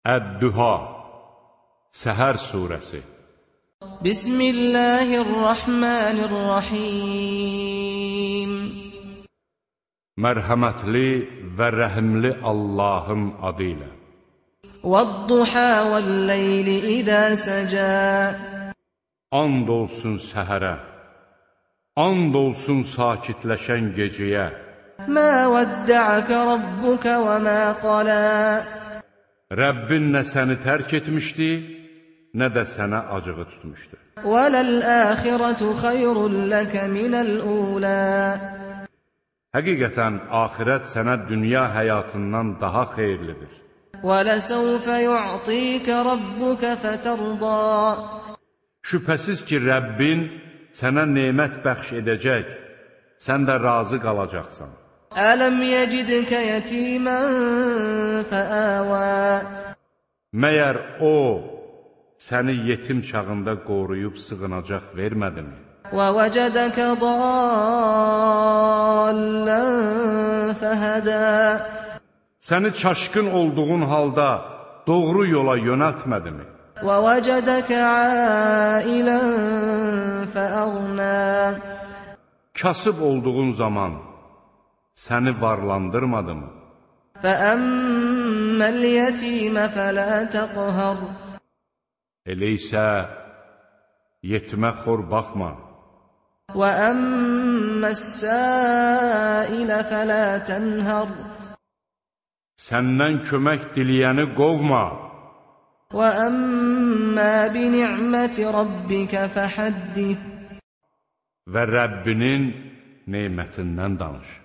Əd-Duha Səhər surəsi. Bismillahirrahmanirrahim. Mərhəmətli və rəhimli Allahın adı ilə. Vəd-duha vəl-leyli izə səcə. And olsun səhərə, and olsun sakitləşən gecəyə. Mə vəddə'əkə rabbuka və mə qalə. Rəbbin nə səni tərk etmişdi, nə də sənə acığı tutmuşdu. وَلَلْآخِرَةُ خَيْرٌ لَكَ مِنَ الْأُولَى. Həqiqətən, axirət sənə dünya həyatından daha xeyirlidir. وَلَسَوْفَ يُعْطِيكَ رَبُّكَ فَتَرْضَى. Şübhəsiz ki, Rəbbin sənə nemət bəxş edəcək, sən də razı qalacaqsan. Ələm yecidkə yetimən fəəvə. Məyər o, səni yetim çağında qoruyub sığınacaq vermədimi? Və vəcədəkə dallən fəhədə. Səni çaşqın olduğun halda doğru yola yönəltmədimi? Və vəcədəkə ailən fəəğnə. Kasıb olduğun zaman səni varlandırmadı mı? فَأَمَّا الْيَتِيمَ فَلَا تَقْهَرْ. Elə isə yetimə xor baxma. وَأَمَّا السَّائِلَ فَلَا تَنْهَرْ. Səndən kömək diləyəni qovma. وَأَمَّا بِنِعْمَةِ رَبِّكَ فَحَدِّثْ. Və Rəbbinin nemətindən danış.